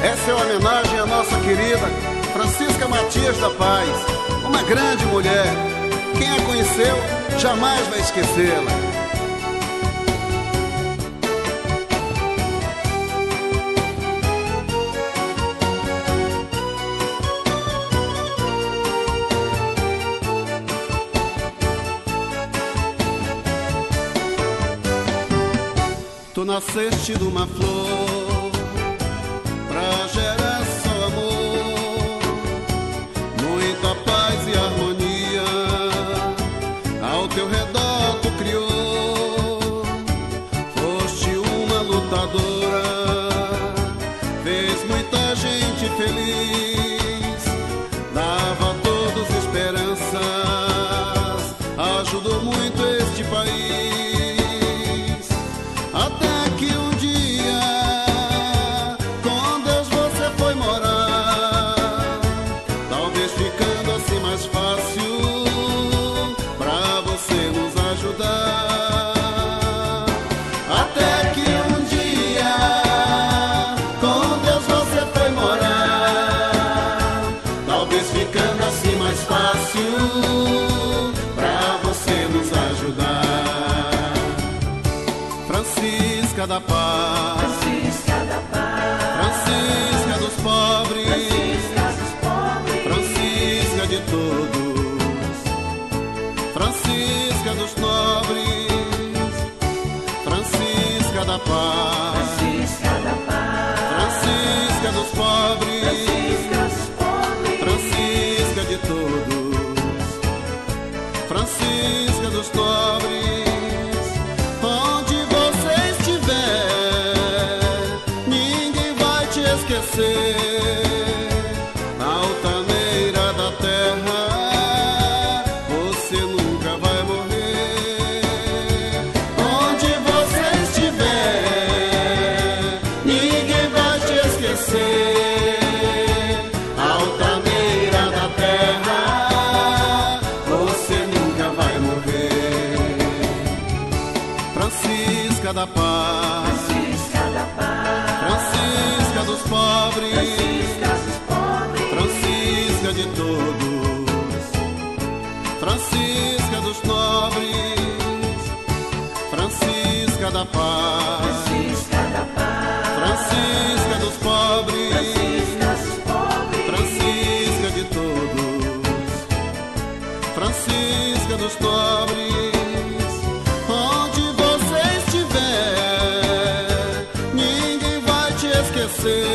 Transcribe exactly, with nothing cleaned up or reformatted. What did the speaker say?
Essa é uma homenagem à nossa querida Francisca Matias da Paz, uma grande mulher. Quem a conheceu jamais vai esquecê-la. Tu nasceste de uma flor pra gerar só amor, muita paz e harmonia ao teu redor tu criou. Foste uma lutadora, fez muita gente feliz, dava a todos esperanças, ajudou muito este país. Até que um dia com Deus você foi morar, talvez ficando assim mais fácil pra você nos ajudar. Até que um dia com Deus você foi morar, talvez ficando assim mais fácil pra você nos ajudar. Francisca da Paz, Francisca da Paz, Francisca dos pobres, Francisca dos pobres, Francisca de todos, Francisca dos nobres, Francisca da Paz, Francisca da Paz, Francisca dos pobres, Francisca dos pobres, Francisca de todos, Francisca dos nobres. Na altaneira da terra você nunca vai morrer. Onde você estiver, ninguém vai te esquecer. Altaneira da terra você nunca vai morrer. Francisca da Paz, Francisca da Paz, Francisca dos pobres, Francisca dos pobres, Francisca de todos, Francisca dos nobres, Francisca da Paz, Francisca da Paz, Francisca dos pobres, Francisca dos pobres, Francisca de todos, Francisca dos nobres. Onde você estiver, ninguém vai te esquecer.